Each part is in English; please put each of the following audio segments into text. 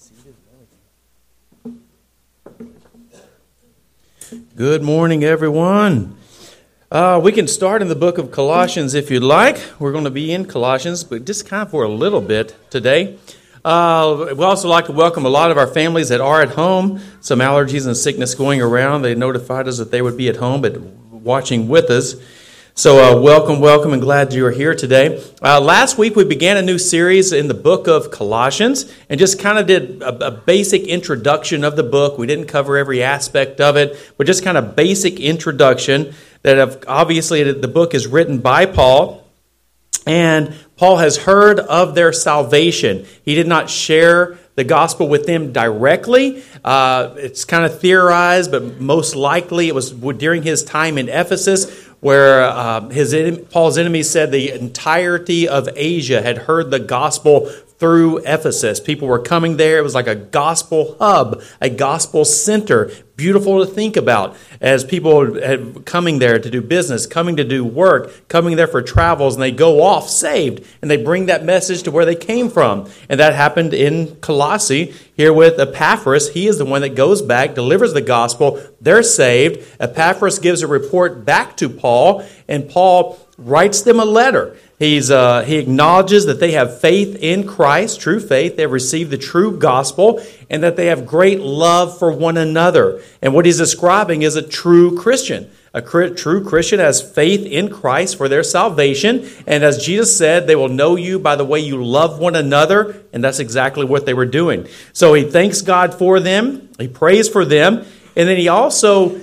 Good morning, everyone. We can start in the book of Colossians if you'd like. We're going to be in Colossians, but just kind of for a little bit today. We also like to welcome a lot of our families that are at home. Some allergies and sickness going around. They notified us that they would be at home, but watching with us. So welcome, and glad you are here today. Last week we began a new series in the book of Colossians and just kind of did a basic introduction of the book. We didn't cover every aspect of it, but just kind of basic introduction that obviously the book is written by Paul. And Paul has heard of their salvation. He did not share the gospel with them directly. It's kind of theorized, but most likely it was during his time in Ephesus where Paul's enemies said the entirety of Asia had heard the gospel through Ephesus. People were coming there. It was like a gospel hub, a gospel center. Beautiful to think about as people had coming there to do business, coming to do work, coming there for travels, and they go off saved, and they bring that message to where they came from. And that happened in Colossae here with Epaphras. He is the one that goes back, delivers the gospel. They're saved. Epaphras gives a report back to Paul, and Paul writes them a letter. He acknowledges that they have faith in Christ, true faith. They've received the true gospel, and that they have great love for one another. And what he's describing is a true Christian. A true Christian has faith in Christ for their salvation. And as Jesus said, they will know you by the way you love one another. And that's exactly what they were doing. So he thanks God for them. He prays for them. And then he also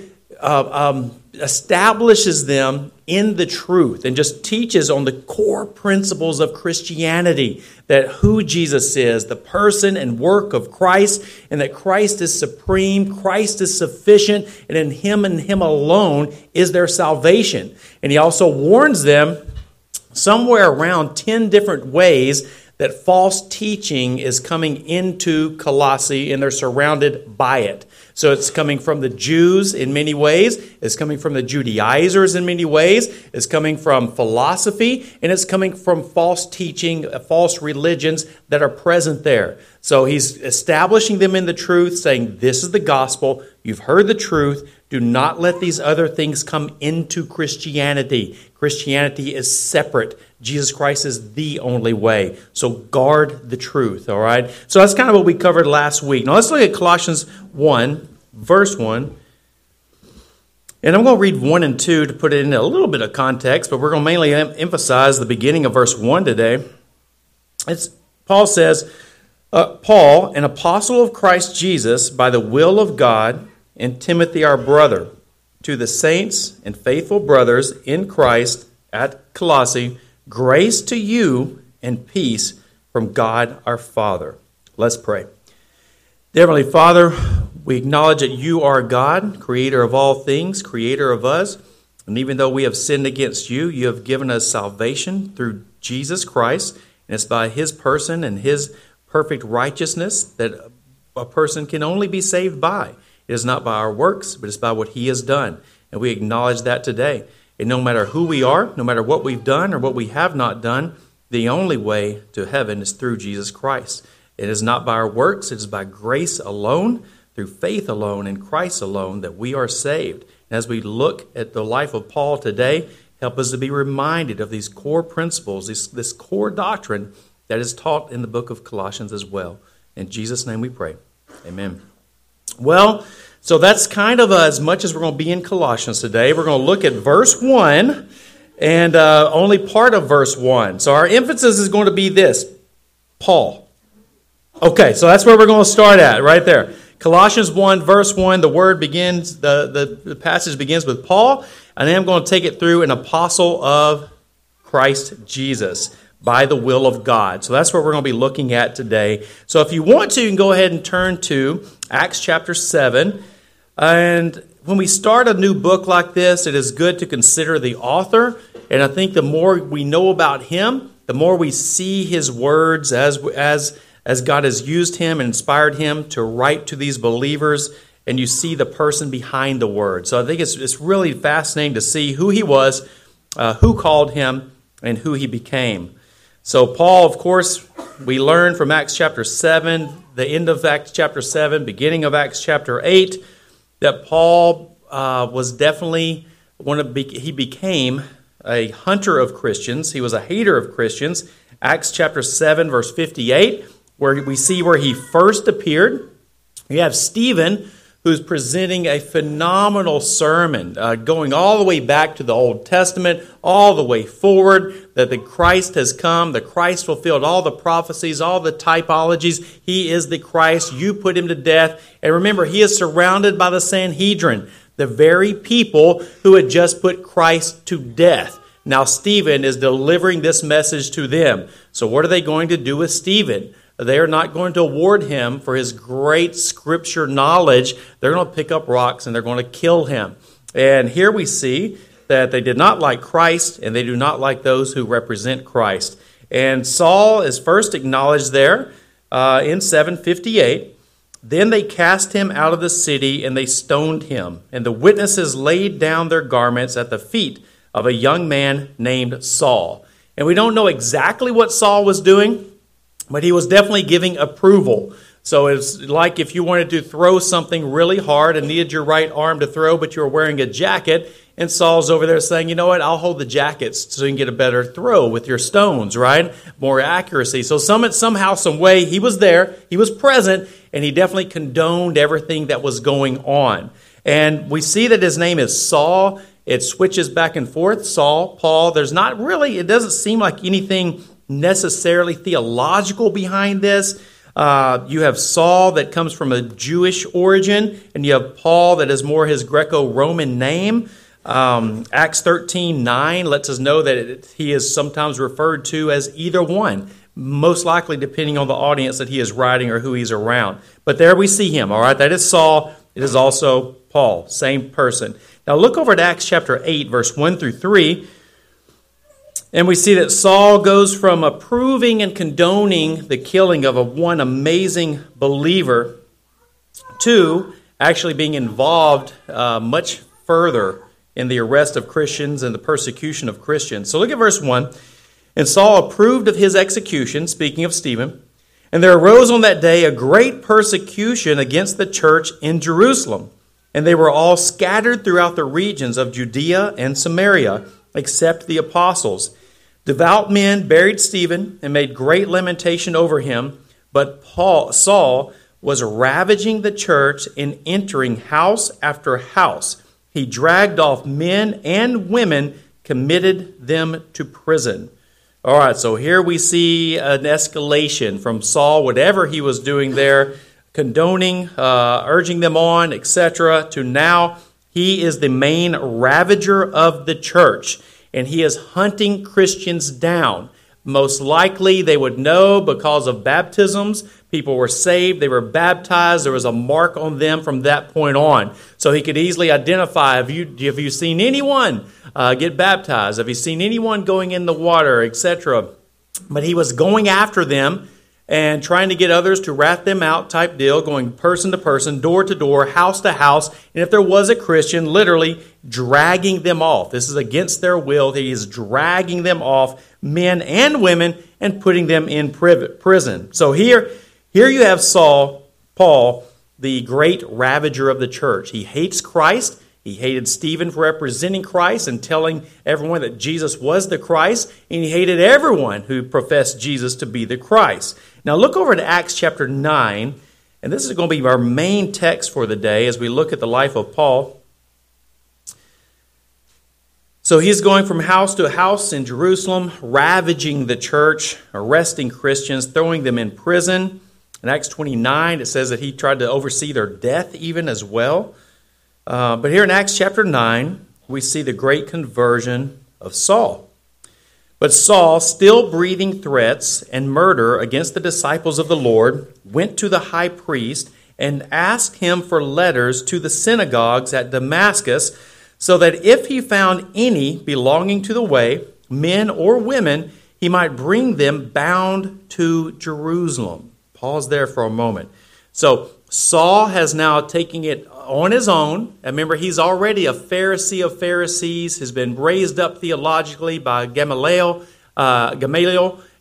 establishes them in the truth and just teaches on the core principles of Christianity, that who Jesus is, the person and work of Christ, and that Christ is supreme, Christ is sufficient, and in Him alone is their salvation. And he also warns them somewhere around 10 different ways that false teaching is coming into Colossae, and they're surrounded by it. So it's coming from the Jews in many ways. It's coming from the Judaizers in many ways. It's coming from philosophy, and it's coming from false teaching, false religions that are present there. So he's establishing them in the truth, saying, this is the gospel. You've heard the truth. Do not let these other things come into Christianity. Christianity is separate. Jesus Christ is the only way. So guard the truth, all right? So that's kind of what we covered last week. Now let's look at Colossians 1, verse 1. And I'm going to read 1 and 2 to put it in a little bit of context, but we're going to mainly emphasize the beginning of verse 1 today. Paul says, Paul, an apostle of Christ Jesus, by the will of God, and Timothy our brother, to the saints and faithful brothers in Christ at Colossae, grace to you and peace from God our Father. Let's pray. Dear Heavenly Father, we acknowledge that you are God, creator of all things, creator of us. And even though we have sinned against you, you have given us salvation through Jesus Christ. And it's by his person and his perfect righteousness that a person can only be saved by. It is not by our works, but it's by what he has done. And we acknowledge that today. And no matter who we are, no matter what we've done or what we have not done, the only way to heaven is through Jesus Christ. It is not by our works, it is by grace alone, through faith alone, in Christ alone, that we are saved. And as we look at the life of Paul today, help us to be reminded of these core principles, this core doctrine that is taught in the book of Colossians as well. In Jesus' name we pray. Amen. Well, so that's kind of as much as we're going to be in Colossians today. We're going to look at verse 1 and only part of verse 1. So our emphasis is going to be this, Paul. Okay, so that's where we're going to start at, right there. Colossians 1, verse 1, the word begins, the passage begins with Paul, and then I'm going to take it through an apostle of Christ Jesus, by the will of God. So that's what we're going to be looking at today. So if you want to, you can go ahead and turn to Acts chapter 7. And when we start a new book like this, it is good to consider the author. And I think the more we know about him, the more we see his words as God has used him and inspired him to write to these believers, and you see the person behind the word. So I think it's really fascinating to see who he was, who called him, and who he became. So Paul, of course, we learn from Acts chapter 7, the end of Acts chapter 7, beginning of Acts chapter 8, that Paul was definitely he became a hunter of Christians. He was a hater of Christians. Acts chapter 7, verse 58, where we see where he first appeared. You have Stephen, who's presenting a phenomenal sermon, going all the way back to the Old Testament, all the way forward, that the Christ has come, the Christ fulfilled all the prophecies, all the typologies. He is the Christ. You put him to death. And remember, he is surrounded by the Sanhedrin, the very people who had just put Christ to death. Now Stephen is delivering this message to them. So what are they going to do with Stephen? They are not going to award him for his great scripture knowledge. They're going to pick up rocks and they're going to kill him. And here we see that they did not like Christ and they do not like those who represent Christ. And Saul is first acknowledged there in 758. Then they cast him out of the city and they stoned him. And the witnesses laid down their garments at the feet of a young man named Saul. And we don't know exactly what Saul was doing, but he was definitely giving approval. So it's like if you wanted to throw something really hard and needed your right arm to throw, but you were wearing a jacket, and Saul's over there saying, you know what, I'll hold the jackets so you can get a better throw with your stones, right? More accuracy. So somehow, some way, he was there, he was present, and he definitely condoned everything that was going on. And we see that his name is Saul. It switches back and forth, Saul, Paul. It doesn't seem like anything necessarily theological behind this. You have Saul that comes from a Jewish origin, and you have Paul that is more his Greco-Roman name. Acts 13:9 lets us know that he is sometimes referred to as either one, most likely depending on the audience that he is writing or who he's around. But there we see him, all right? That is Saul. It is also Paul, same person. Now look over at Acts chapter 8, verse 1 through 3. And we see that Saul goes from approving and condoning the killing of one amazing believer to actually being involved much further in the arrest of Christians and the persecution of Christians. So look at verse 1. And Saul approved of his execution, speaking of Stephen, and there arose on that day a great persecution against the church in Jerusalem. And they were all scattered throughout the regions of Judea and Samaria, except the apostles. Devout men buried Stephen and made great lamentation over him, but Saul was ravaging the church and entering house after house. He dragged off men and women, committed them to prison. All right, so here we see an escalation from Saul, whatever he was doing there, condoning, urging them on, etc., to now he is the main ravager of the church. And he is hunting Christians down. Most likely they would know because of baptisms. People were saved, they were baptized, there was a mark on them from that point on. So he could easily identify, have you seen anyone get baptized? Have you seen anyone going in the water, etc.? But he was going after them and trying to get others to rat them out type deal, going person to person, door to door, house to house. And if there was a Christian, literally dragging them off. This is against their will. He is dragging them off, men and women, and putting them in prison. So here you have Paul, the great ravager of the church. He hates Christ. He hated Stephen for representing Christ and telling everyone that Jesus was the Christ. And he hated everyone who professed Jesus to be the Christ. Now look over to Acts chapter 9. And this is going to be our main text for the day as we look at the life of Paul. So he's going from house to house in Jerusalem, ravaging the church, arresting Christians, throwing them in prison. In Acts 29, it says that he tried to oversee their death even as well. But here in Acts chapter 9, we see the great conversion of Saul. But Saul, still breathing threats and murder against the disciples of the Lord, went to the high priest and asked him for letters to the synagogues at Damascus, so that if he found any belonging to the way, men or women, he might bring them bound to Jerusalem. Pause there for a moment. So Saul has now taken it on his own. Remember, he's already a Pharisee of Pharisees, has been raised up theoologically by Gamaliel,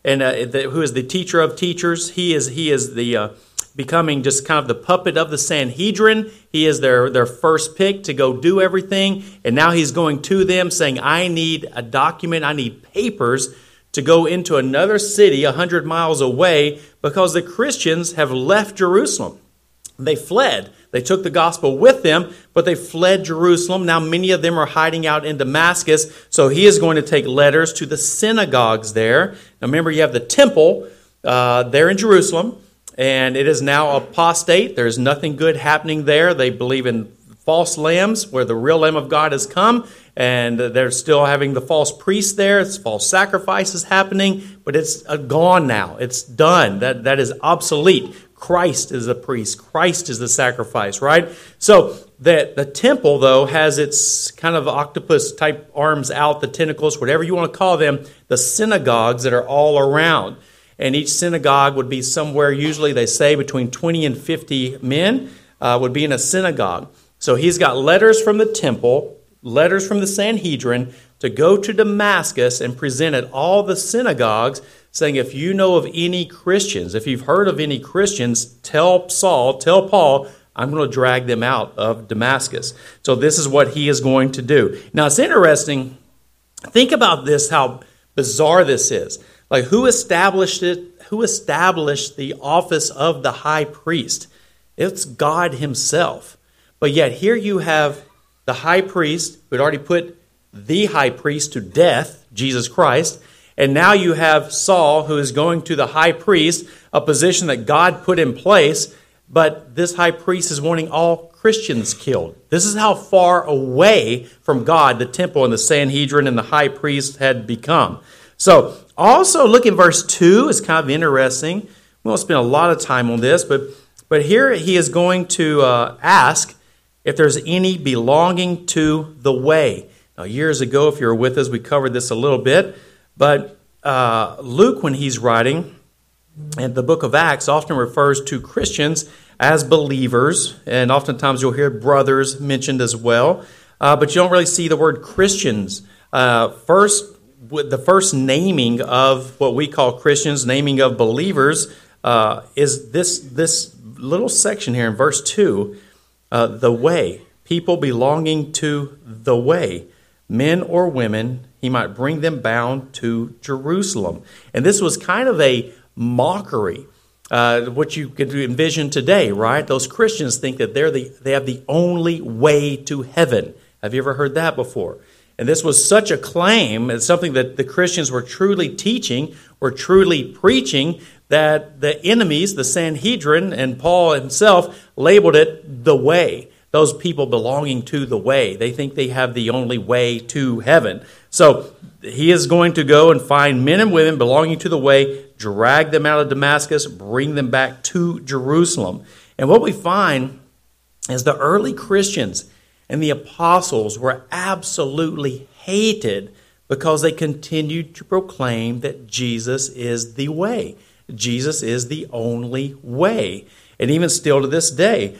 and who is the teacher of teachers. He is the becoming just kind of the puppet of the Sanhedrin. He is their first pick to go do everything. And now he's going to them saying, I need a document, I need papers to go into another city 100 miles away because the Christians have left Jerusalem. They fled. They took the gospel with them, but they fled Jerusalem. Now many of them are hiding out in Damascus. So he is going to take letters to the synagogues there. Now remember, you have the temple there in Jerusalem. And it is now apostate. There's nothing good happening there. They believe in false lambs, where the real Lamb of God has come. And they're still having the false priests there. It's false sacrifices happening. But it's gone now. It's done. That is obsolete. Christ is the priest. Christ is the sacrifice, right? So the temple, though, has its kind of octopus-type arms out, the tentacles, whatever you want to call them, the synagogues that are all around. And each synagogue would be somewhere, usually they say between 20 and 50 men would be in a synagogue. So he's got letters from the temple, letters from the Sanhedrin to go to Damascus and present at all the synagogues saying, if you know of any Christians, if you've heard of any Christians, tell Paul, I'm going to drag them out of Damascus. So this is what he is going to do. Now it's interesting. Think about this, how bizarre this is. Like, who established it? Who established the office of the high priest? It's God himself. But yet here you have the high priest who had already put the high priest to death, Jesus Christ. And now you have Saul, who is going to the high priest, a position that God put in place. But this high priest is wanting all Christians killed. This is how far away from God the temple and the Sanhedrin and the high priest had become. So also look in verse 2. It's kind of interesting. We won't spend a lot of time on this, but here he is going to ask if there's any belonging to the way. Now, years ago, if you were with us, we covered this a little bit. But Luke, when he's writing, and the book of Acts often refers to Christians as believers, and oftentimes you'll hear brothers mentioned as well. But you don't really see the word Christians. The first naming of what we call Christians, naming of believers, is this little section here in verse 2, the way, people belonging to the way, men or women, he might bring them bound to Jerusalem. And this was kind of a mockery, what you could envision today, right? Those Christians think that they have the only way to heaven. Have you ever heard that before? And this was such a claim, it's something that the Christians were truly teaching, were truly preaching, that the enemies, the Sanhedrin, and Paul himself labeled it the way. Those people belonging to the way. They think they have the only way to heaven. So he is going to go and find men and women belonging to the way, drag them out of Damascus, bring them back to Jerusalem. And what we find is the early Christians and the apostles were absolutely hated because they continued to proclaim that Jesus is the way. Jesus is the only way. And even still to this day,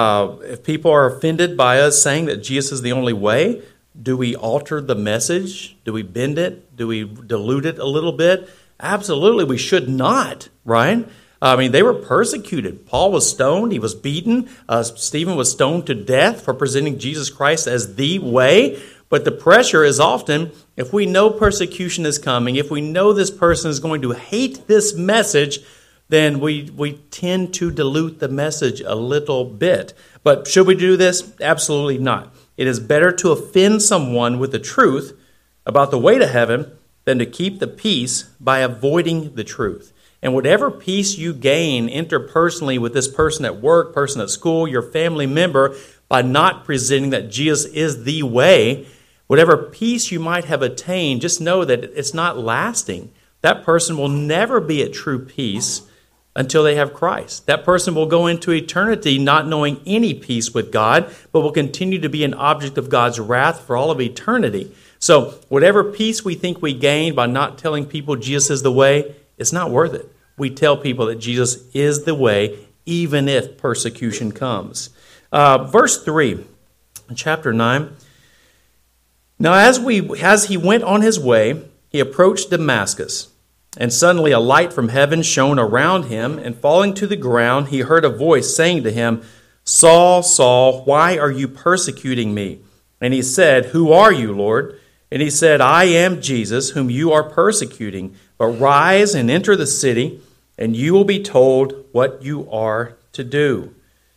if people are offended by us saying that Jesus is the only way, do we alter the message? Do we bend it? Do we dilute it a little bit? Absolutely, we should not, right? I mean, they were persecuted. Paul was stoned. He was beaten. Stephen was stoned to death for presenting Jesus Christ as the way. But the pressure is often, if we know persecution is coming, if we know this person is going to hate this message, then we tend to dilute the message a little bit. But should we do this? Absolutely not. It is better to offend someone with the truth about the way to heaven than to keep the peace by avoiding the truth. And whatever peace you gain interpersonally with this person at work, person at school, your family member, by not presenting that Jesus is the way, whatever peace you might have attained, just know that it's not lasting. That person will never be at true peace until they have Christ. That person will go into eternity not knowing any peace with God, but will continue to be an object of God's wrath for all of eternity. So whatever peace we think we gain by not telling people Jesus is the way, it's not worth it. We tell people that Jesus is the way, even if persecution comes. Verse 3, chapter 9. Now as he went on his way, he approached Damascus. And suddenly a light from heaven shone around him, and falling to the ground, he heard a voice saying to him, Saul, Saul, why are you persecuting me? And he said, Who are you, Lord? And he said, I am Jesus, whom you are persecuting. But rise and enter the city, and you will be told what you are to do.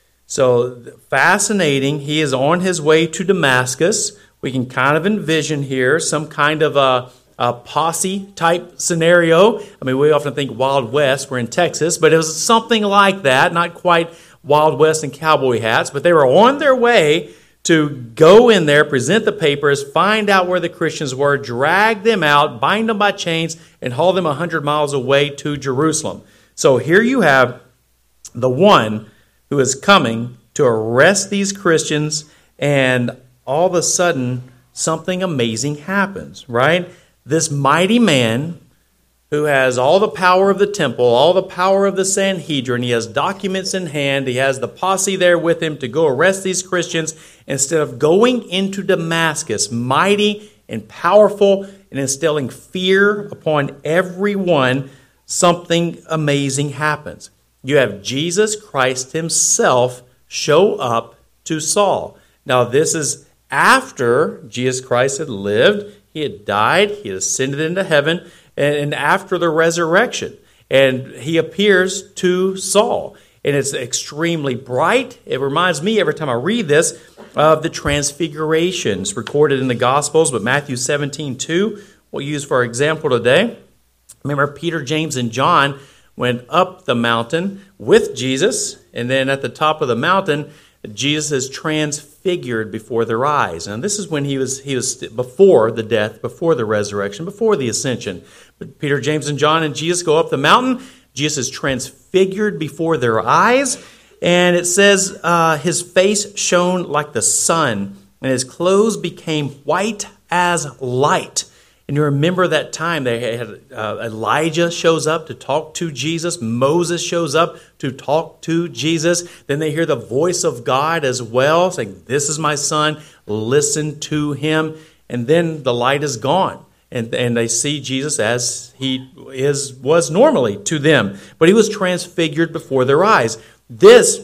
So fascinating. He is on his way to Damascus. We can kind of envision here some kind of a posse type scenario. I mean, we often think Wild West. We're in Texas, but it was something like that. Not quite Wild West and cowboy hats, but they were on their way to go in there, present the papers, find out where the Christians were, drag them out, bind them by chains, and haul them 100 miles away to Jerusalem. So here you have the one who is coming to arrest these Christians, and all of a sudden, something amazing happens, right? This mighty man who has all the power of the temple, all the power of the Sanhedrin, he has documents in hand, he has the posse there with him to go arrest these Christians. Instead of going into Damascus, mighty and powerful and instilling fear upon everyone, something amazing happens. You have Jesus Christ himself show up to Saul. Now, this is after Jesus Christ had lived, he had died, he had ascended into heaven, and after the resurrection. And he appears to Saul. And it's extremely bright. It reminds me every time I read this of the transfigurations recorded in the Gospels, but Matthew 17:2 we'll use for our example today. Remember, Peter, James, and John went up the mountain with Jesus, and then at the top of the mountain, Jesus is transfigured before their eyes. And this is when he was before the death, before the resurrection, before the ascension. But Peter, James, and John and Jesus go up the mountain. Jesus is transfigured before their eyes. And it says his face shone like the sun, and his clothes became white as light. And you remember that time they had Elijah shows up to talk to Jesus. Moses shows up to talk to Jesus. Then they hear the voice of God as well, saying, This is my son, listen to him. And then the light is gone. And they see Jesus as he was normally to them. But he was transfigured before their eyes. This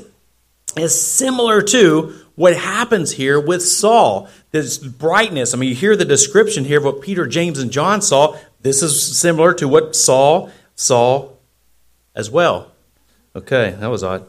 is similar to what happens here with Saul. This brightness. I mean, you hear the description here of what Peter, James, and John saw. This is similar to what Saul saw as well. Okay, that was odd.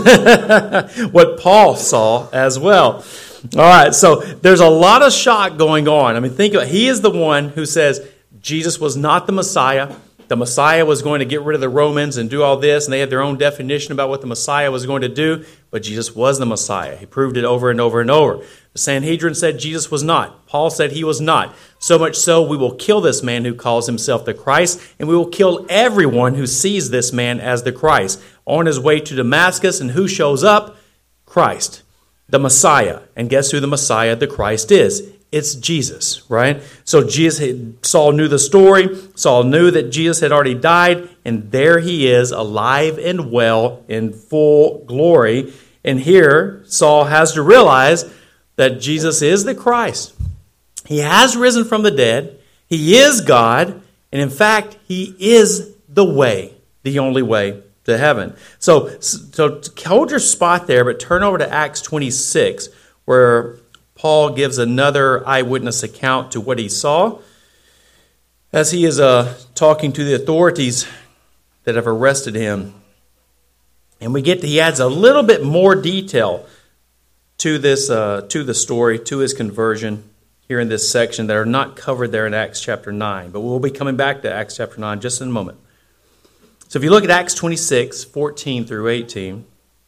What Paul saw as well. All right, so there's a lot of shock going on. I mean, think about it. He is the one who says Jesus was not the Messiah. The Messiah was going to get rid of the Romans and do all this, and they had their own definition about what the Messiah was going to do, but Jesus was the Messiah. He proved it over and over and over. The Sanhedrin said Jesus was not. Paul said he was not. So much so, we will kill this man who calls himself the Christ, and we will kill everyone who sees this man as the Christ. On his way to Damascus, and who shows up? Christ, the Messiah. And guess who the Messiah, the Christ, is? It's Jesus, right? So Saul knew the story. Saul knew that Jesus had already died, and there he is, alive and well, in full glory. And here, Saul has to realize that Jesus is the Christ. He has risen from the dead. He is God. And in fact, he is the way, the only way to heaven. So hold your spot there, but turn over to Acts 26, where Paul gives another eyewitness account to what he saw as he is talking to the authorities that have arrested him. And he adds a little bit more detail to this, to the story, to his conversion here in this section that are not covered there in Acts chapter 9. But we'll be coming back to Acts chapter 9 just in a moment. So if you look at Acts 26, 14 through 18,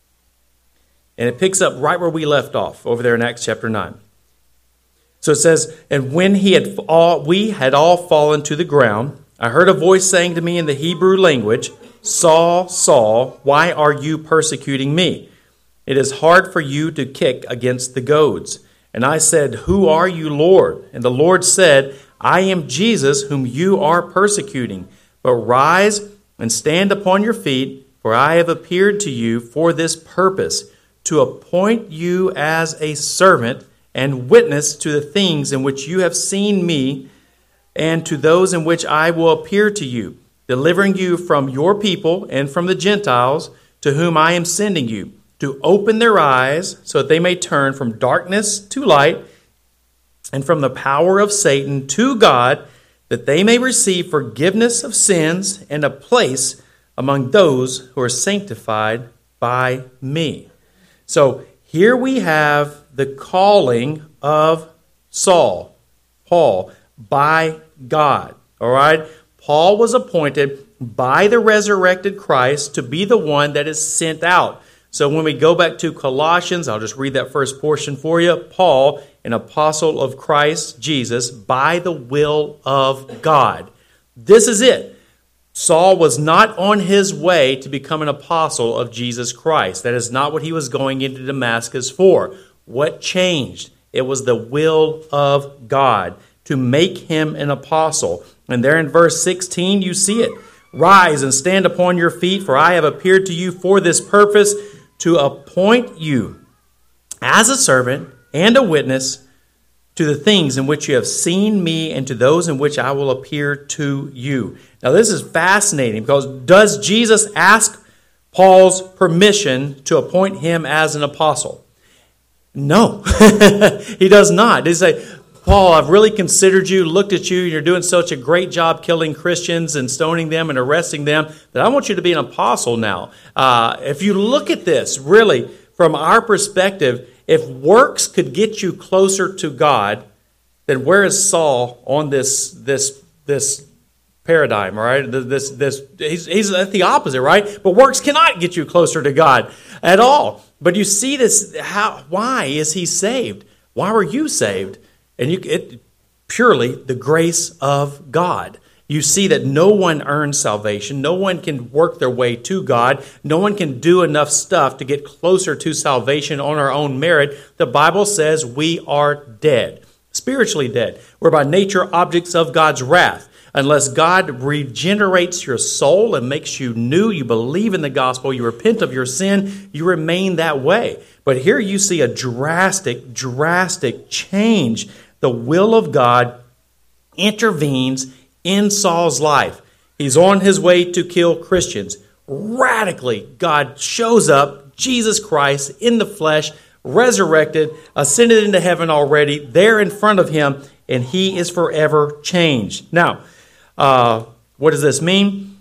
and it picks up right where we left off over there in Acts chapter 9. So it says, And when we had all fallen to the ground, I heard a voice saying to me in the Hebrew language, Saul, Saul, why are you persecuting me? It is hard for you to kick against the goads. And I said, Who are you, Lord? And the Lord said, I am Jesus whom you are persecuting. But rise and stand upon your feet, for I have appeared to you for this purpose, to appoint you as a servant and witness to the things in which you have seen me, and to those in which I will appear to you, delivering you from your people and from the Gentiles to whom I am sending you, to open their eyes so that they may turn from darkness to light and from the power of Satan to God, that they may receive forgiveness of sins and a place among those who are sanctified by me. So here we have the calling of Saul, Paul, by God. All right? Paul was appointed by the resurrected Christ to be the one that is sent out. So when we go back to Colossians, I'll just read that first portion for you. Paul, an apostle of Christ Jesus, by the will of God. This is it. Saul was not on his way to become an apostle of Jesus Christ. That is not what he was going into Damascus for. What changed? It was the will of God to make him an apostle. And there in verse 16, you see it. Rise and stand upon your feet, for I have appeared to you for this purpose, to appoint you as a servant and a witness to the things in which you have seen me and to those in which I will appear to you. Now this is fascinating because does Jesus ask Paul's permission to appoint him as an apostle? No, he does not. He say, Paul, I've really considered you, looked at you, you're doing such a great job killing Christians and stoning them and arresting them, that I want you to be an apostle now. If you look at this, really, from our perspective, if works could get you closer to God, then where is Saul on this paradigm, right? He's at the opposite, right? But works cannot get you closer to God at all. But you see this, why is he saved? Why were you saved? And purely the grace of God. You see that no one earns salvation. No one can work their way to God. No one can do enough stuff to get closer to salvation on our own merit. The Bible says we are dead, spiritually dead. We're by nature objects of God's wrath. Unless God regenerates your soul and makes you new, you believe in the gospel, you repent of your sin, you remain that way. But here you see a drastic change. The will of God intervenes in Saul's life. He's on his way to kill Christians. Radically, God shows up, Jesus Christ in the flesh, resurrected, ascended into heaven already, there in front of him, and he is forever changed. Now, what does this mean?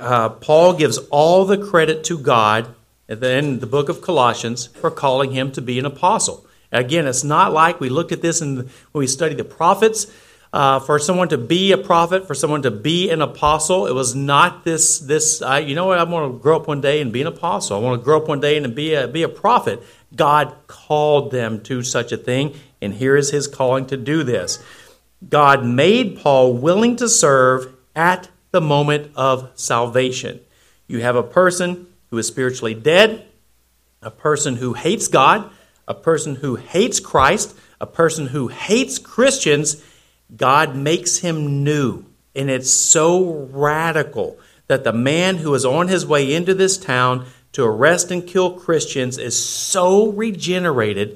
Paul gives all the credit to God in the book of Colossians for calling him to be an apostle. Again, it's not like we looked at this when we studied the prophets. For someone to be a prophet, for someone to be an apostle, it was not this. You know what? I want to grow up one day and be an apostle. I want to grow up one day and be a prophet. God called them to such a thing, and here is his calling to do this. God made Paul willing to serve at the moment of salvation. You have a person who is spiritually dead, a person who hates God, a person who hates Christ, a person who hates Christians. God makes him new. And it's so radical that the man who is on his way into this town to arrest and kill Christians is so regenerated,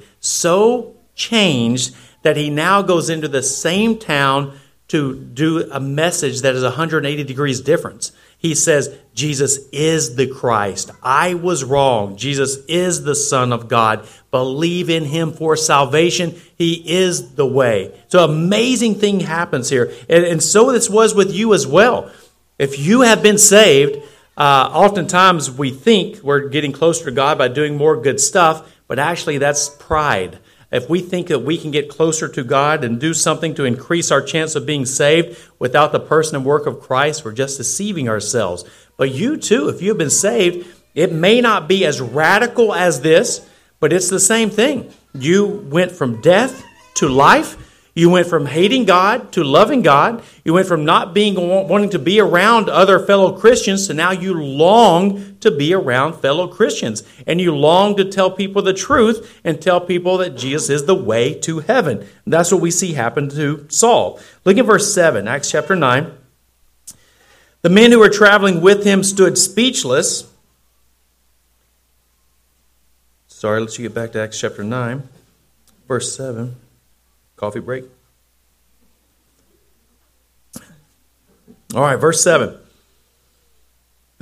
so changed, that he now goes into the same town to do a message that is 180 degrees difference. He says, Jesus is the Christ. I was wrong. Jesus is the Son of God. Believe in him for salvation. He is the way. So amazing thing happens here. And so this was with you as well. If you have been saved, oftentimes we think we're getting closer to God by doing more good stuff, but actually that's pride. If we think that we can get closer to God and do something to increase our chance of being saved without the person and work of Christ, we're just deceiving ourselves. But you too, if you've been saved, it may not be as radical as this, but it's the same thing. You went from death to life. You went from hating God to loving God. You went from not wanting to be around other fellow Christians to now you long to be around fellow Christians. And you long to tell people the truth and tell people that Jesus is the way to heaven. And that's what we see happen to Saul. Look at verse 7, Acts chapter 9. The men who were traveling with him stood speechless. Sorry, let's get back to Acts chapter 9, verse 7. Coffee break. All right, verse 7.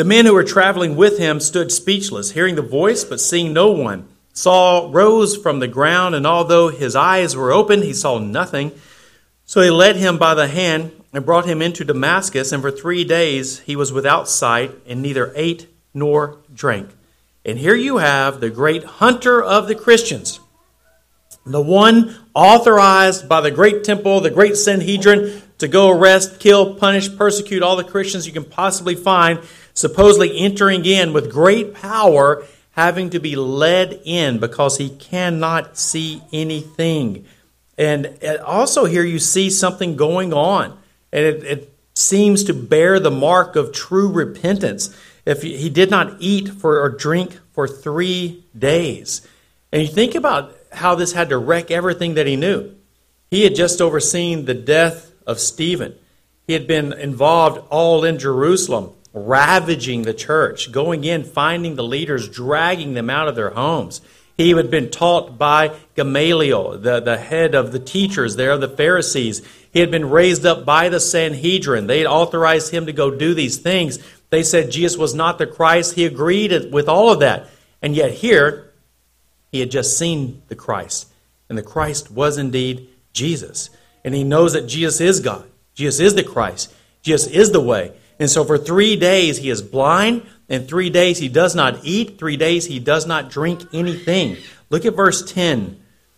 The men who were traveling with him stood speechless, hearing the voice, but seeing no one. Saul rose from the ground, and although his eyes were open, he saw nothing. So he led him by the hand and brought him into Damascus, and for 3 days he was without sight, and neither ate nor drank. And here you have the great hunter of the Christians, the one authorized by the great temple, the great Sanhedrin, to go arrest, kill, punish, persecute all the Christians you can possibly find, supposedly entering in with great power, having to be led in because he cannot see anything. And also here you see something going on, and it seems to bear the mark of true repentance. If he did not eat or drink for 3 days. And you think about how this had to wreck everything that he knew. He had just overseen the death of Stephen. He had been involved all in Jerusalem, ravaging the church, going in, finding the leaders, dragging them out of their homes. He had been taught by Gamaliel, the head of the teachers there, the Pharisees. He had been raised up by the Sanhedrin. They had authorized him to go do these things. They said Jesus was not the Christ. He agreed with all of that. And yet here, he had just seen the Christ. And the Christ was indeed Jesus. And he knows that Jesus is God. Jesus is the Christ. Jesus is the way. And so for 3 days he is blind. And 3 days he does not eat. 3 days he does not drink anything. Look at verse 10.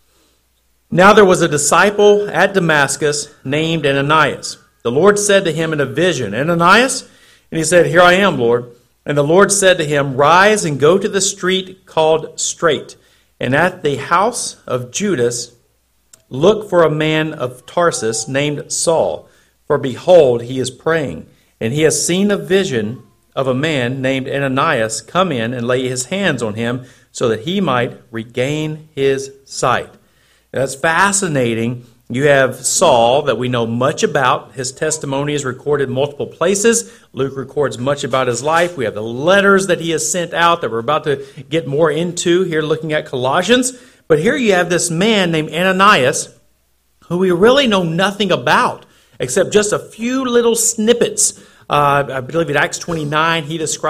Now there was a disciple at Damascus named Ananias. The Lord said to him in a vision, Ananias? And he said, Here I am, Lord. And the Lord said to him, Rise and go to the street called Straight, and at the house of Judas look for a man of Tarsus named Saul. For behold, he is praying, and he has seen a vision of a man named Ananias come in and lay his hands on him so that he might regain his sight. Now, that's fascinating. You have Saul that we know much about. His testimony is recorded in multiple places. Luke records much about his life. We have the letters that he has sent out that we're about to get more into here looking at Colossians. But here you have this man named Ananias who we really know nothing about except just a few little snippets. I believe in Acts 29,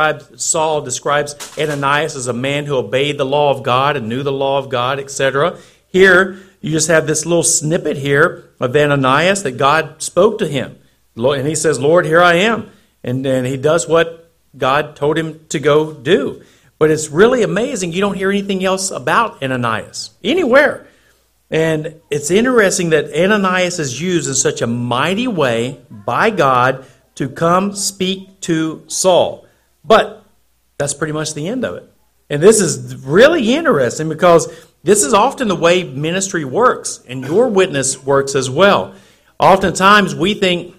Saul describes Ananias as a man who obeyed the law of God and knew the law of God, etc. Here, you just have this little snippet here of Ananias that God spoke to him. And he says, Lord, here I am. And then he does what God told him to go do. But it's really amazing. You don't hear anything else about Ananias anywhere. And it's interesting that Ananias is used in such a mighty way by God to come speak to Saul. But that's pretty much the end of it. And this is really interesting because this is often the way ministry works, and your witness works as well. Oftentimes we think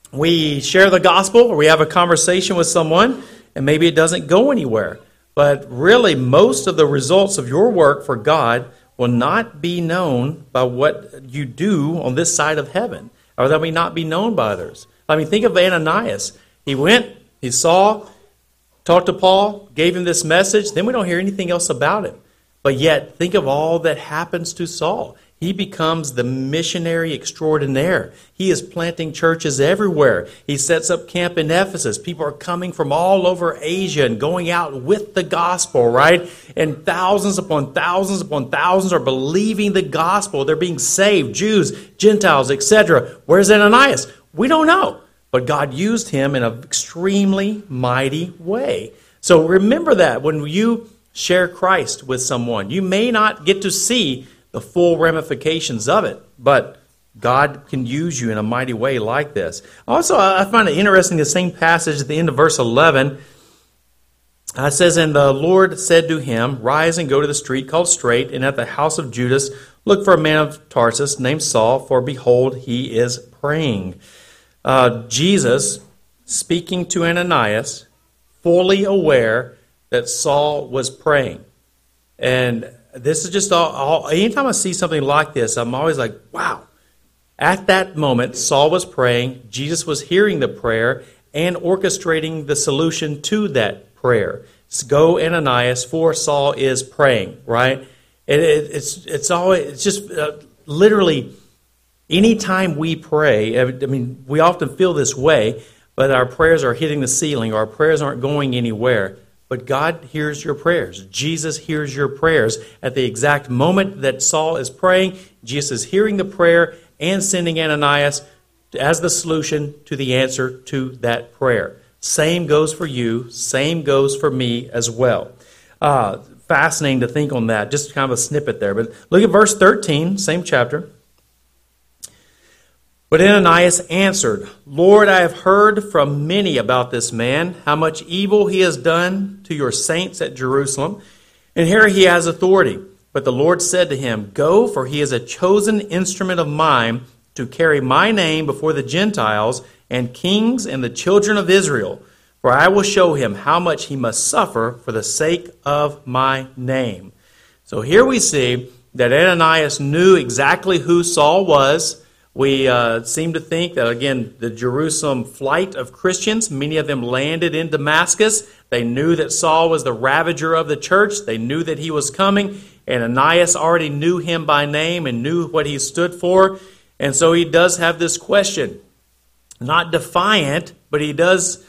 we share the gospel or we have a conversation with someone, and maybe it doesn't go anywhere. But really, most of the results of your work for God will not be known by what you do on this side of heaven, or that may not be known by others. I mean, think of Ananias. He went, he saw, talked to Paul, gave him this message, then we don't hear anything else about him. But yet, think of all that happens to Saul. He becomes the missionary extraordinaire. He is planting churches everywhere. He sets up camp in Ephesus. People are coming from all over Asia and going out with the gospel, right? And thousands upon thousands upon thousands are believing the gospel. They're being saved, Jews, Gentiles, etc. Where's Ananias? We don't know. But God used him in an extremely mighty way. So remember that when you share Christ with someone, you may not get to see the full ramifications of it, but God can use you in a mighty way like this. Also, I find it interesting, the same passage at the end of verse 11, it says, And the Lord said to him, Rise and go to the street called Straight, and at the house of Judas look for a man of Tarsus named Saul, for behold, he is praying. Jesus, speaking to Ananias, fully aware that Saul was praying. And this is just anytime I see something like this, I'm always like, wow. At that moment, Saul was praying, Jesus was hearing the prayer and orchestrating the solution to that prayer. Go, Ananias, for Saul is praying, right? It's just literally, anytime we pray, I mean, we often feel this way, but our prayers are hitting the ceiling, or our prayers aren't going anywhere. But God hears your prayers. Jesus hears your prayers. At the exact moment that Saul is praying, Jesus is hearing the prayer and sending Ananias as the solution to the answer to that prayer. Same goes for you. Same goes for me as well. Fascinating to think on that. Just kind of a snippet there. But look at verse 13, same chapter. But Ananias answered, Lord, I have heard from many about this man, how much evil he has done to your saints at Jerusalem, and here he has authority. But the Lord said to him, Go, for he is a chosen instrument of mine to carry my name before the Gentiles and kings and the children of Israel. For I will show him how much he must suffer for the sake of my name. So here we see that Ananias knew exactly who Saul was. We seem to think that, again, the Jerusalem flight of Christians, many of them landed in Damascus. They knew that Saul was the ravager of the church. They knew that he was coming. And Ananias already knew him by name and knew what he stood for. And so he does have this question. Not defiant, but he does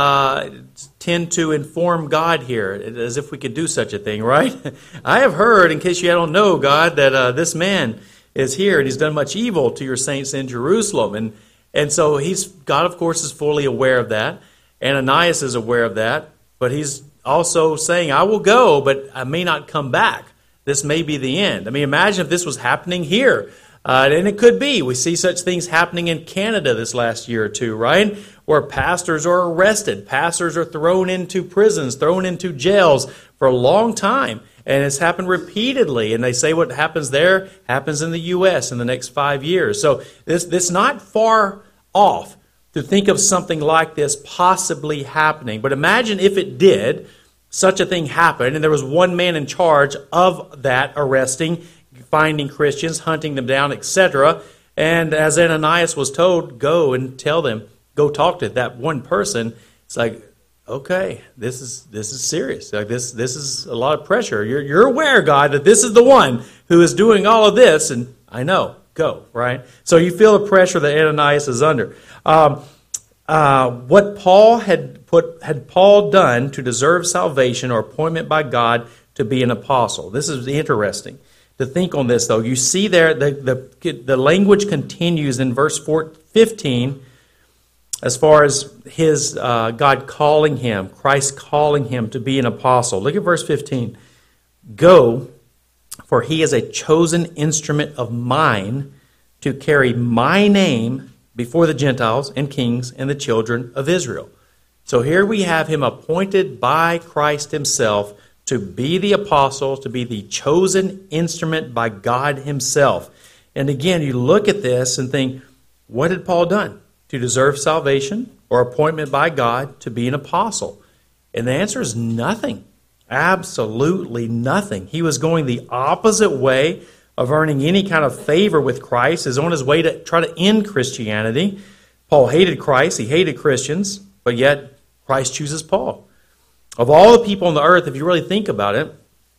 tend to inform God here, as if we could do such a thing, right? I have heard, in case you don't know, God, that this man is here, and he's done much evil to your saints in Jerusalem. And so God, of course, is fully aware of that. Ananias is aware of that. But he's also saying, I will go, but I may not come back. This may be the end. I mean, imagine if this was happening here. And it could be. We see such things happening in Canada this last year or two, right? Where pastors are arrested. Pastors are thrown into prisons, thrown into jails for a long time. And it's happened repeatedly. And they say what happens there happens in the U.S. in the next 5 years. So this not far off to think of something like this possibly happening. But imagine if it did, such a thing happened, and there was one man in charge of that, arresting, finding Christians, hunting them down, etc. And as Ananias was told, go and tell them, go talk to that one person. It's like, okay, this is serious. Like this is a lot of pressure. You're aware, God, that this is the one who is doing all of this, and I know. Go, right? So you feel the pressure that Ananias is under. What Paul had Paul done to deserve salvation or appointment by God to be an apostle? This is interesting to think on this, though. You see there the language continues in verse 15 as far as his God calling him, Christ calling him to be an apostle. Look at verse 15. Go, for he is a chosen instrument of mine to carry my name before the Gentiles and kings and the children of Israel. So here we have him appointed by Christ himself to be the apostle, to be the chosen instrument by God himself. And again, you look at this and think, what had Paul done to deserve salvation or appointment by God to be an apostle? And the answer is nothing. Absolutely nothing. He was going the opposite way of earning any kind of favor with Christ. Is on his way to try to end Christianity. Paul hated Christ. He hated Christians. But yet, Christ chooses Paul. Of all the people on the earth, if you really think about it,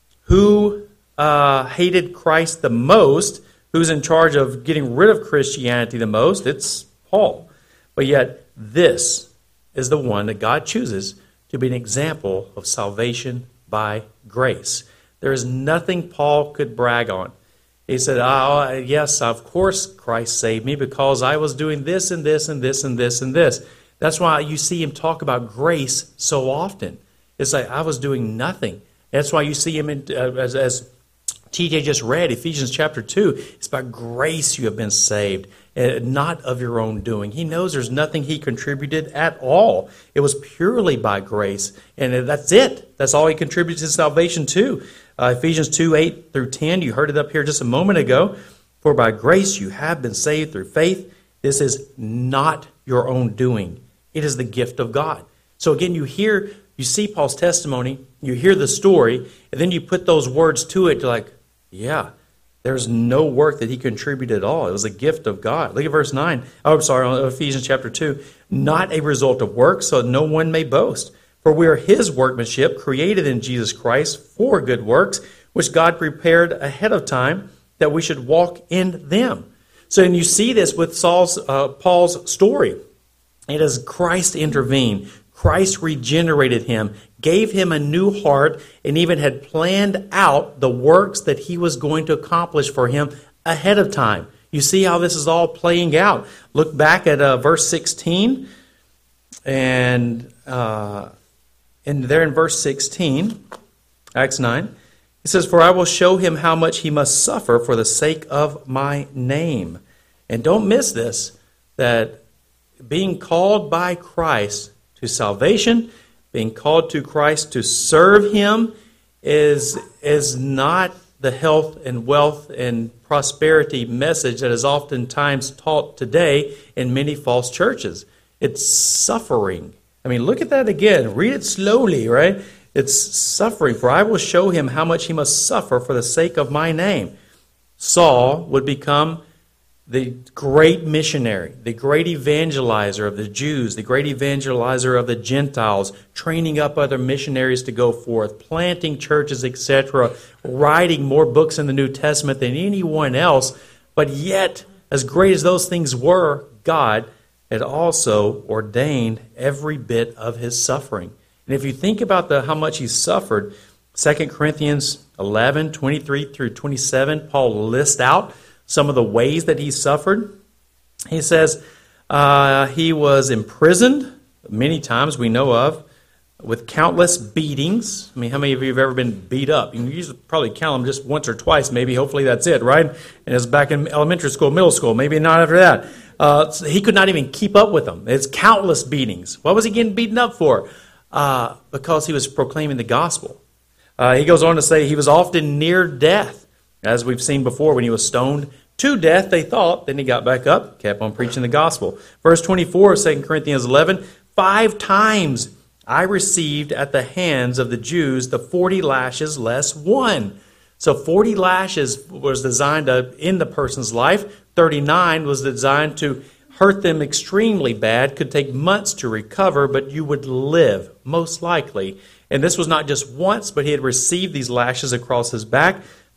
who hated Christ the most, who's in charge of getting rid of Christianity the most? It's Paul. But yet, this is the one that God chooses to be an example of salvation by grace. There is nothing Paul could brag on. He said, yes, of course Christ saved me because I was doing this and this and this and this and this. That's why you see him talk about grace so often. It's like, I was doing nothing. That's why you see him, as TJ just read, Ephesians chapter 2, it's about grace you have been saved, not of your own doing. He knows there's nothing he contributed at all. It was purely by grace, and that's it. That's all he contributes his salvation to. Ephesians 2, 8 through 10, you heard it up here just a moment ago. For by grace you have been saved through faith. This is not your own doing. It is the gift of God. So again, you see Paul's testimony, you hear the story, and then you put those words to it, like, yeah, there's no work that he contributed at all. It was a gift of God. Look at verse 9. Ephesians chapter 2. Not a result of works, so no one may boast. For we are his workmanship, created in Jesus Christ for good works, which God prepared ahead of time that we should walk in them. So and you see this with Paul's story. It is Christ intervened. Christ regenerated him, gave him a new heart, and even had planned out the works that he was going to accomplish for him ahead of time. You see how this is all playing out. Look back at verse 16, and there in verse 16, Acts 9, it says, "For I will show him how much he must suffer for the sake of my name." And don't miss this, that being called by Christ to salvation, being called to Christ to serve him is not the health and wealth and prosperity message that is oftentimes taught today in many false churches. It's suffering. I mean, look at that again. Read it slowly, right? It's suffering. "For I will show him how much he must suffer for the sake of my name." Saul would become the great missionary, the great evangelizer of the Jews, the great evangelizer of the Gentiles, training up other missionaries to go forth, planting churches, etc., writing more books in the New Testament than anyone else. But yet, as great as those things were, God had also ordained every bit of his suffering. And if you think about how much he suffered, 2 Corinthians 11, 23 through 27, Paul lists out some of the ways that he suffered. He says he was imprisoned many times, we know of, with countless beatings. I mean, how many of you have ever been beat up? You usually probably count them just once or twice, maybe. Hopefully that's it, right? And it's back in elementary school, middle school, maybe not after that. So he could not even keep up with them. It's countless beatings. What was he getting beaten up for? Because he was proclaiming the gospel. He goes on to say he was often near death, as we've seen before when he was stoned to death, they thought. Then he got back up, kept on preaching the gospel. Verse 24 of 2 Corinthians 11, 5 times I received at the hands of the Jews the 40 lashes less one. So 40 lashes was designed to end the person's life. 39 was designed to hurt them extremely bad, could take months to recover, but you would live, most likely. And this was not just once, but he had received these lashes across his back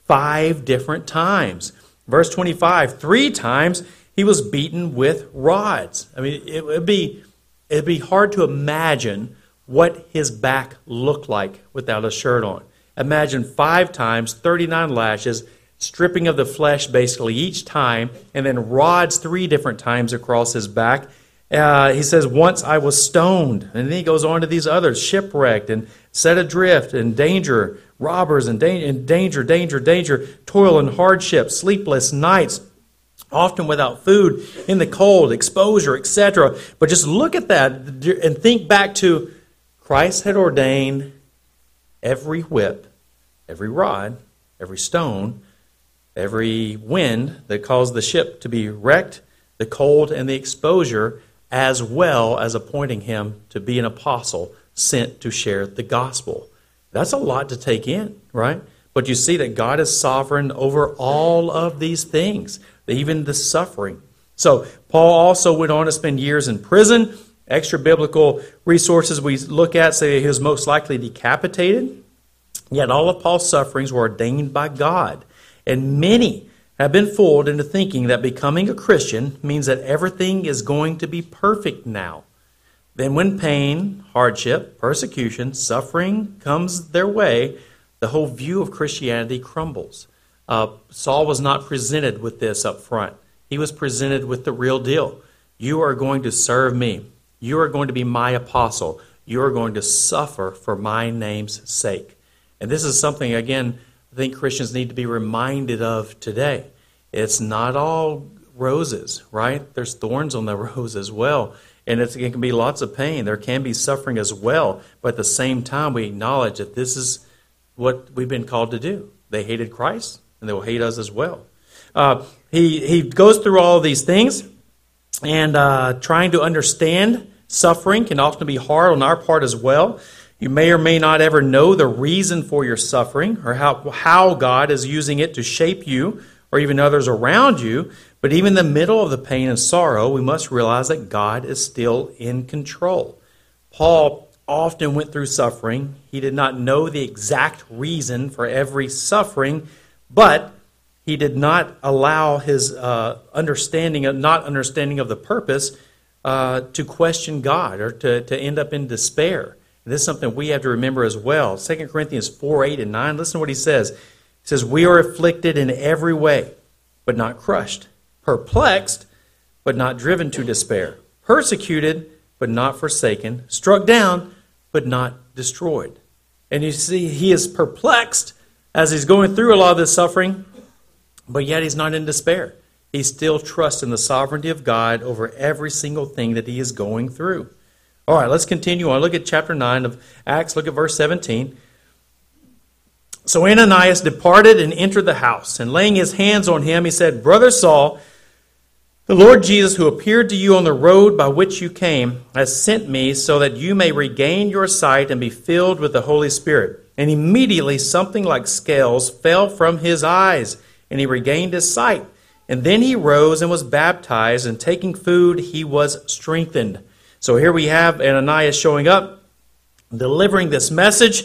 5 different times. Verse 25, 3 times he was beaten with rods. I mean, it'd be hard to imagine what his back looked like without a shirt on. Imagine 5 times, 39 lashes, stripping of the flesh basically each time, and then rods 3 different times across his back. He says, once I was stoned. And then he goes on to these others, shipwrecked and set adrift and danger, robbers and danger, toil and hardship, sleepless nights, often without food, in the cold, exposure, etc. But just look at that and think back to Christ had ordained every whip, every rod, every stone, every wind that caused the ship to be wrecked, the cold and the exposure, as well as appointing him to be an apostle sent to share the gospel. That's a lot to take in, right? But you see that God is sovereign over all of these things, even the suffering. So Paul also went on to spend years in prison. Extra biblical resources we look at say he was most likely decapitated. Yet all of Paul's sufferings were ordained by God. And many have been fooled into thinking that becoming a Christian means that everything is going to be perfect now. Then when pain, hardship, persecution, suffering comes their way, the whole view of Christianity crumbles. Saul was not presented with this up front. He was presented with the real deal. You are going to serve me. You are going to be my apostle. You are going to suffer for my name's sake. And this is something, again, I think Christians need to be reminded of today. It's not all roses, right? There's thorns on the rose as well. And it can be lots of pain. There can be suffering as well. But at the same time, we acknowledge that this is what we've been called to do. They hated Christ, and they will hate us as well. He goes through all of these things, and trying to understand suffering can often be hard on our part as well. You may or may not ever know the reason for your suffering or how God is using it to shape you or even others around you. But even in the middle of the pain and sorrow, we must realize that God is still in control. Paul often went through suffering. He did not know the exact reason for every suffering, but he did not allow his understanding of the purpose to question God or to end up in despair. And this is something we have to remember as well. 2 Corinthians 4, 8, and 9, listen to what he says. He says, "We are afflicted in every way, but not crushed. Perplexed, but not driven to despair. Persecuted, but not forsaken. Struck down, but not destroyed." And you see, he is perplexed as he's going through a lot of this suffering, but yet he's not in despair. He still trusts in the sovereignty of God over every single thing that he is going through. All right, let's continue on. Look at chapter 9 of Acts. Look at verse 17. "So Ananias departed and entered the house, and laying his hands on him, he said, 'Brother Saul, the Lord Jesus, who appeared to you on the road by which you came, has sent me so that you may regain your sight and be filled with the Holy Spirit.' And immediately something like scales fell from his eyes, and he regained his sight. And then he rose and was baptized, and taking food, he was strengthened." So here we have Ananias showing up, delivering this message,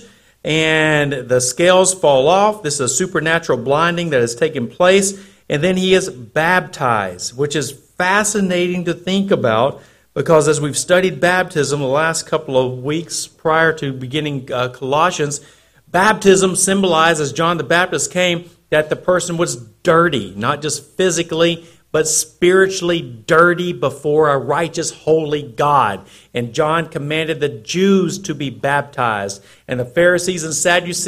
and the scales fall off. This is a supernatural blinding that has taken place. And then he is baptized, which is fascinating to think about, because as we've studied baptism the last couple of weeks prior to beginning Colossians, baptism symbolized, as John the Baptist came, that the person was dirty, not just physically, but spiritually dirty before a righteous, holy God. And John commanded the Jews to be baptized. And the Pharisees and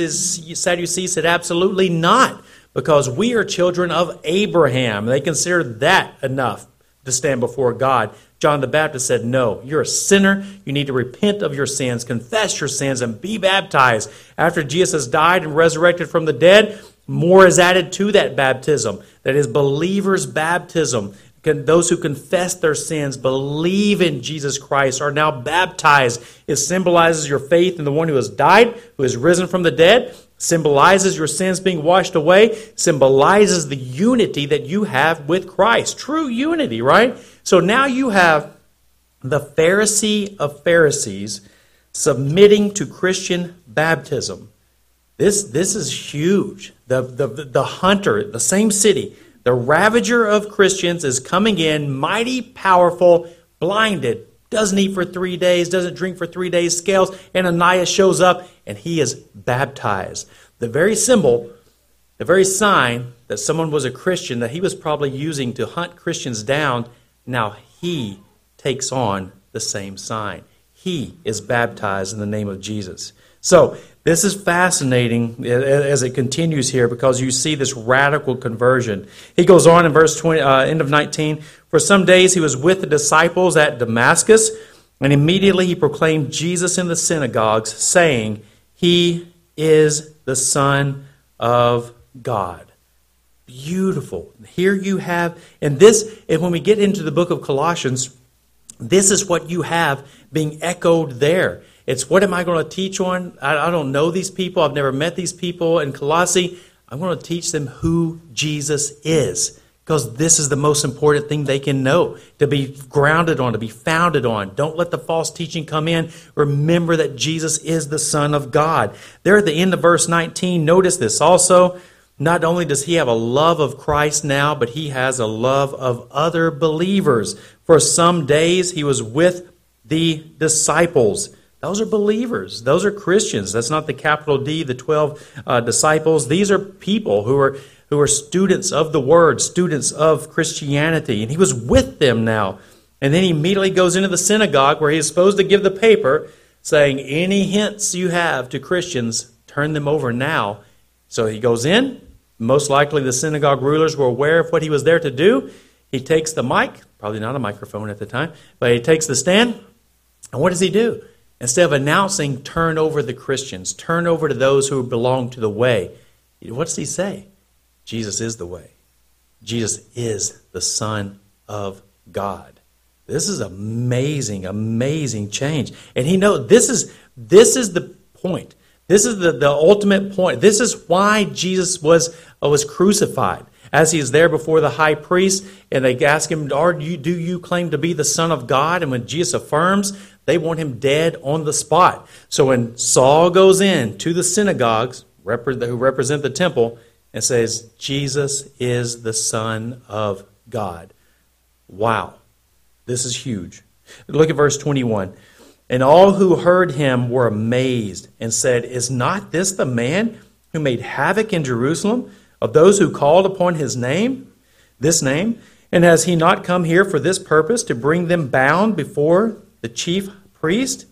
Sadducees said absolutely not, because we are children of Abraham. They considered that enough to stand before God. John the Baptist said, "No, you're a sinner. You need to repent of your sins, confess your sins, and be baptized." After Jesus died and resurrected from the dead, more is added to that baptism. That is believers' baptism. Those who confess their sins, believe in Jesus Christ, are now baptized. It symbolizes your faith in the one who has died, who has risen from the dead, symbolizes your sins being washed away, symbolizes the unity that you have with Christ. True unity, right? So now you have the Pharisee of Pharisees submitting to Christian baptism. This is huge. The hunter, the same city, the ravager of Christians is coming in, mighty, powerful, blinded, doesn't eat for 3 days, doesn't drink for 3 days, scales. Ananias shows up, and he is baptized. The very symbol, the very sign that someone was a Christian, that he was probably using to hunt Christians down, now he takes on the same sign. He is baptized in the name of Jesus. So this is fascinating as it continues here, because you see this radical conversion. He goes on in verse 20, end of 19. "For some days he was with the disciples at Damascus, and immediately he proclaimed Jesus in the synagogues, saying, 'He is the Son of God.'" Beautiful. Here you have, and when we get into the book of Colossians, this is what you have being echoed there. It's, what am I going to teach on? I don't know these people. I've never met these people in Colossae. I'm going to teach them who Jesus is, because this is the most important thing they can know, to be grounded on, to be founded on. Don't let the false teaching come in. Remember that Jesus is the Son of God. There at the end of verse 19, notice this also. Not only does he have a love of Christ now, but he has a love of other believers. For some days he was with the disciples. Those are believers. Those are Christians. That's not the capital D, the 12 disciples. These are people who are students of the Word, students of Christianity. And he was with them now. And then he immediately goes into the synagogue where he is supposed to give the paper, saying, "Any hints you have to Christians, turn them over now." So he goes in. Most likely the synagogue rulers were aware of what he was there to do. He takes the mic, probably not a microphone at the time, but he takes the stand. And what does he do? Instead of announcing, "Turn over the Christians, turn over to those who belong to the way," what does he say? Jesus is the way. Jesus is the Son of God. This is amazing, amazing change. And he knows this is the point. This is the ultimate point. This is why Jesus was crucified. As he is there before the high priest, and they ask him, do you claim to be the Son of God? And when Jesus affirms, they want him dead on the spot. So when Saul goes in to the synagogues, who represent the temple, and says, "Jesus is the Son of God." Wow. This is huge. Look at verse 21. And all who heard him were amazed and said, "Is not this the man who made havoc in Jerusalem of those who called upon his name, this name? And has he not come here for this purpose, to bring them bound before the chief priest?"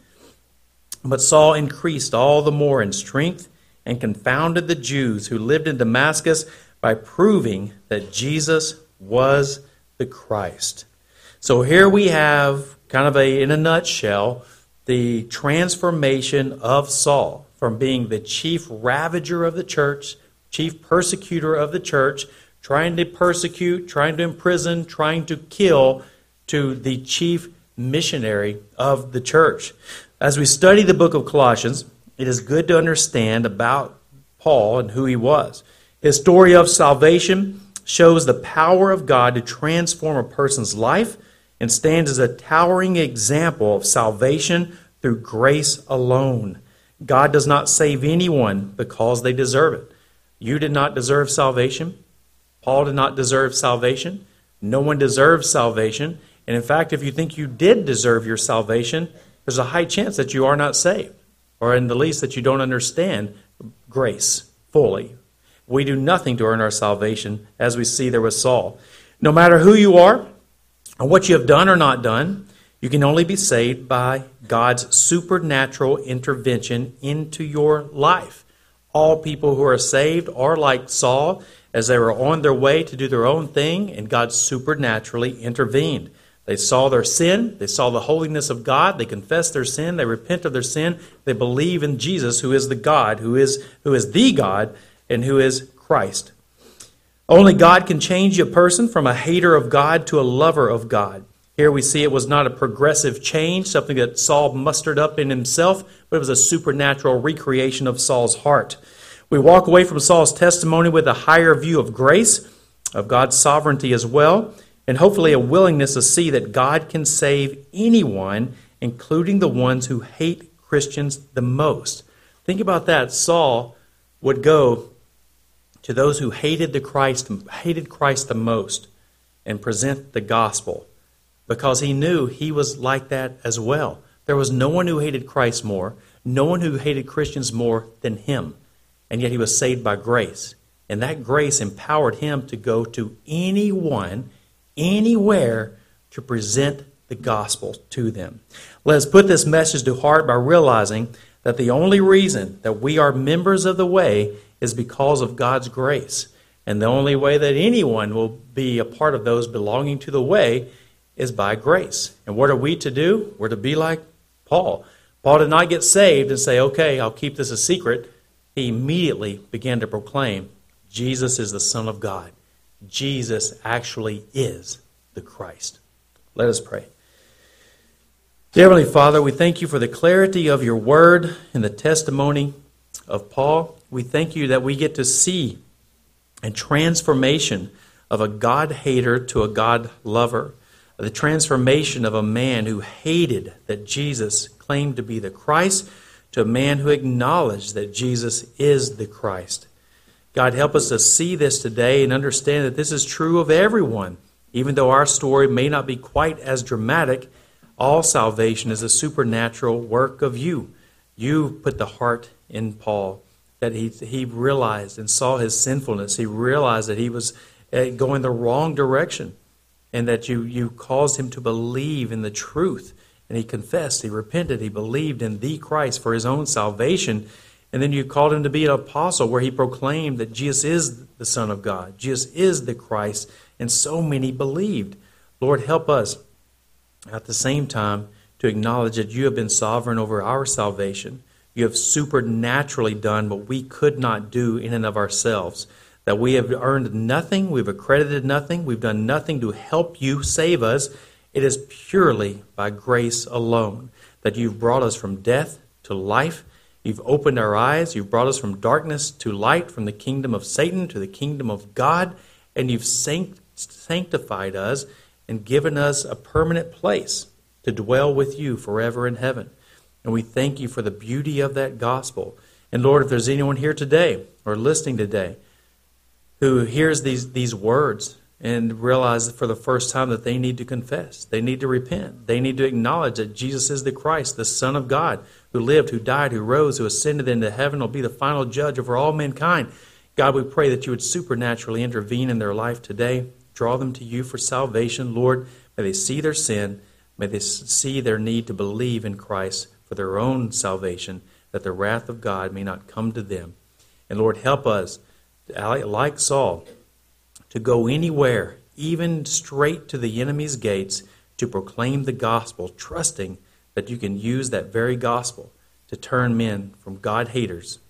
But Saul increased all the more in strength and confounded the Jews who lived in Damascus by proving that Jesus was the Christ. So here we have, kind of in a nutshell, the transformation of Saul from being the chief ravager of the church, chief persecutor of the church, trying to persecute, trying to imprison, trying to kill, to the chief missionary of the church. As we study the book of Colossians, it is good to understand about Paul and who he was. His story of salvation shows the power of God to transform a person's life and stands as a towering example of salvation through grace alone. God does not save anyone because they deserve it. You did not deserve salvation. Paul did not deserve salvation. No one deserves salvation. And in fact, if you think you did deserve your salvation, there's a high chance that you are not saved, or in the least that you don't understand grace fully. We do nothing to earn our salvation, as we see there with Saul. No matter who you are, or what you have done or not done, you can only be saved by God's supernatural intervention into your life. All people who are saved are like Saul, as they were on their way to do their own thing, and God supernaturally intervened. They saw their sin, they saw the holiness of God, they confess their sin, they repent of their sin, they believe in Jesus, who is the God, who is the God, and who is Christ. Only God can change a person from a hater of God to a lover of God. Here we see it was not a progressive change, something that Saul mustered up in himself, but it was a supernatural recreation of Saul's heart. We walk away from Saul's testimony with a higher view of grace, of God's sovereignty as well, and hopefully a willingness to see that God can save anyone, including the ones who hate Christians the most. Think about that. Saul would go to those who hated Christ the most and present the gospel, because he knew he was like that as well. There was no one who hated Christ more, no one who hated Christians more than him, and yet he was saved by grace. And that grace empowered him to go to anyone, anywhere, to present the gospel to them. Let us put this message to heart by realizing that the only reason that we are members of the way is because of God's grace. And the only way that anyone will be a part of those belonging to the way is by grace. And what are we to do? We're to be like Paul. Paul did not get saved and say, "Okay, I'll keep this a secret." He immediately began to proclaim, Jesus is the Son of God. Jesus actually is the Christ. Let us pray. Dear Heavenly Father, we thank you for the clarity of your word and the testimony of Paul. We thank you that we get to see a transformation of a God hater to a God lover, the transformation of a man who hated that Jesus claimed to be the Christ to a man who acknowledged that Jesus is the Christ. God, help us to see this today and understand that this is true of everyone. Even though our story may not be quite as dramatic, all salvation is a supernatural work of you. You put the heart in Paul, that he realized and saw his sinfulness. He realized that he was going the wrong direction, and that you caused him to believe in the truth. And he confessed, he repented, he believed in the Christ for his own salvation. And then you called him to be an apostle, where he proclaimed that Jesus is the Son of God. Jesus is the Christ. And so many believed. Lord, help us at the same time to acknowledge that you have been sovereign over our salvation. You have supernaturally done what we could not do in and of ourselves. That we have earned nothing, we've accredited nothing, we've done nothing to help you save us. It is purely by grace alone that you've brought us from death to life. You've opened our eyes. You've brought us from darkness to light, from the kingdom of Satan to the kingdom of God. And you've sanctified us and given us a permanent place to dwell with you forever in heaven. And we thank you for the beauty of that gospel. And Lord, if there's anyone here today or listening today who hears these words and realize for the first time that they need to confess. They need to repent. They need to acknowledge that Jesus is the Christ, the Son of God, who lived, who died, who rose, who ascended into heaven, will be the final judge over all mankind. God, we pray that you would supernaturally intervene in their life today. Draw them to you for salvation. Lord, may they see their sin. May they see their need to believe in Christ for their own salvation, that the wrath of God may not come to them. And Lord, help us, like Saul, to go anywhere, even straight to the enemy's gates, to proclaim the gospel, trusting that you can use that very gospel to turn men from God haters